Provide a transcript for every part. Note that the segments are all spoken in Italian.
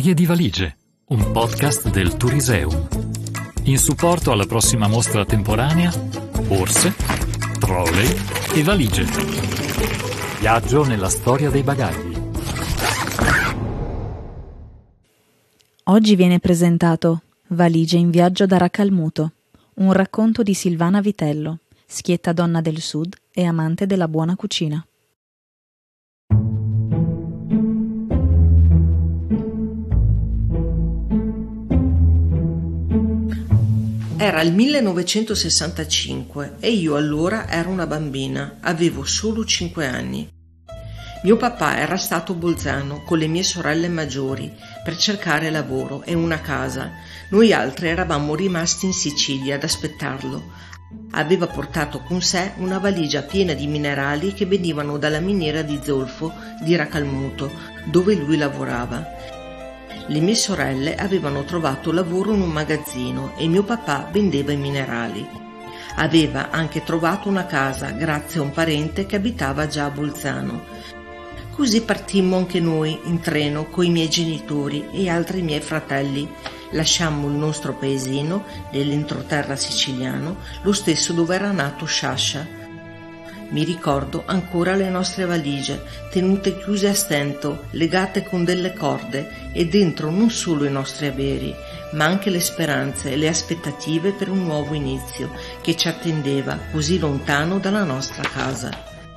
Storie di valigie, un podcast del Turiseum. In supporto alla prossima mostra temporanea, borse, trolley e valigie. Viaggio nella storia dei bagagli. Oggi viene presentato Valigie in viaggio da Racalmuto, un racconto di Silvana Vitello, schietta donna del sud e amante della buona cucina. Era il 1965 e io allora ero una bambina, avevo solo 5 anni. Mio papà era stato a Bolzano con le mie sorelle maggiori per cercare lavoro e una casa. Noi altri eravamo rimasti in Sicilia ad aspettarlo. Aveva portato con sé una valigia piena di minerali che venivano dalla miniera di zolfo di Racalmuto, dove lui lavorava. Le mie sorelle avevano trovato lavoro in un magazzino e mio papà vendeva i minerali. Aveva anche trovato una casa grazie a un parente che abitava già a Bolzano. Così partimmo anche noi in treno coi miei genitori e altri miei fratelli. Lasciammo il nostro paesino dell'entroterra siciliano, lo stesso dove era nato Sciascia. Mi ricordo ancora le nostre valigie, tenute chiuse a stento, legate con delle corde e dentro non solo i nostri averi, ma anche le speranze e le aspettative per un nuovo inizio che ci attendeva così lontano dalla nostra casa.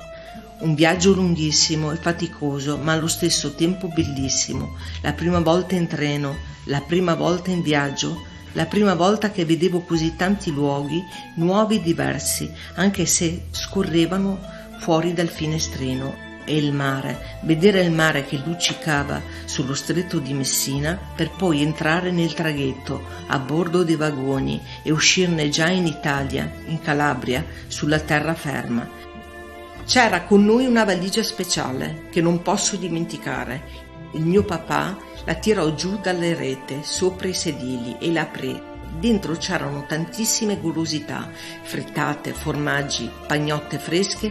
Un viaggio lunghissimo e faticoso, ma allo stesso tempo bellissimo. La prima volta in treno, la prima volta in viaggio, la prima volta che vedevo così tanti luoghi, nuovi e diversi, anche se scorrevano fuori dal finestrino. E il mare, vedere il mare che luccicava sullo stretto di Messina per poi entrare nel traghetto a bordo dei vagoni e uscirne già in Italia, in Calabria, sulla terraferma. C'era con noi una valigia speciale che non posso dimenticare. Il mio papà la tirò giù dalle rete, sopra i sedili e la aprì. Dentro c'erano tantissime golosità, frittate, formaggi, pagnotte fresche.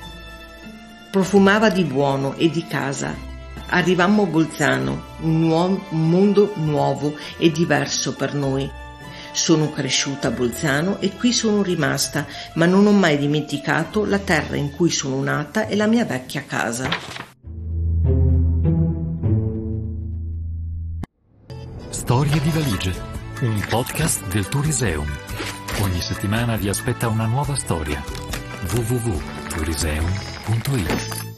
Profumava di buono e di casa. Arrivammo a Bolzano, un mondo nuovo e diverso per noi. Sono cresciuta a Bolzano e qui sono rimasta, ma non ho mai dimenticato la terra in cui sono nata e la mia vecchia casa. Storie di valigie, un podcast del Turiseum. Ogni settimana vi aspetta una nuova storia. www.turiseum.it